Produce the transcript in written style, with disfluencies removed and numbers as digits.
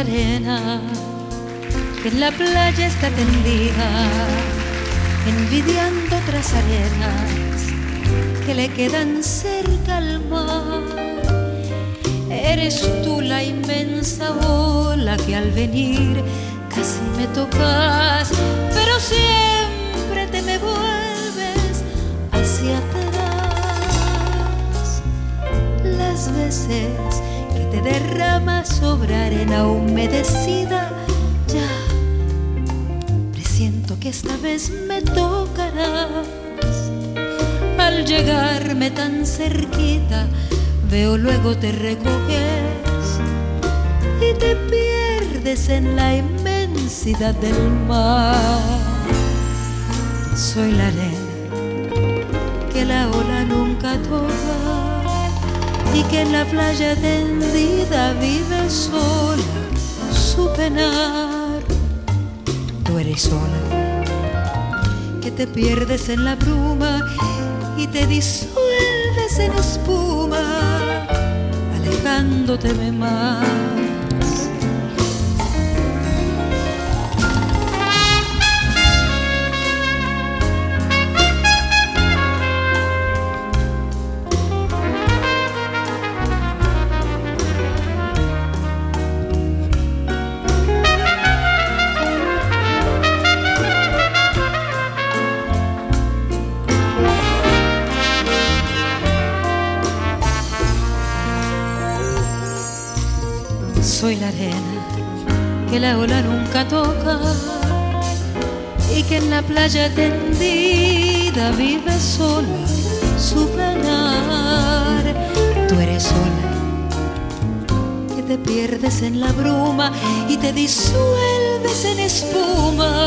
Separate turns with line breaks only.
arena que en la playa está tendida, envidiando otras arenas que le quedan cerca al mar. Eres tú la inmensa ola que al venir casi me tocas, pero siempre te me vuelves hacia atrás. Las veces que te derramas sobre arena humedecida, ya presiento que esta vez me tocarás. Al llegarme tan cerquita, veo luego te recoges y te pierdes en la inmensidad del mar. Soy la arena que la ola nunca toca y que en la playa tendida vive sola su penar. Tú eres sola que te pierdes en la bruma y te disuelves en espuma, alejándoteme más. Soy la arena que la ola nunca toca y que en la playa tendida vive sola su penar. Tú eres sola que te pierdes en la bruma y te disuelves en espuma,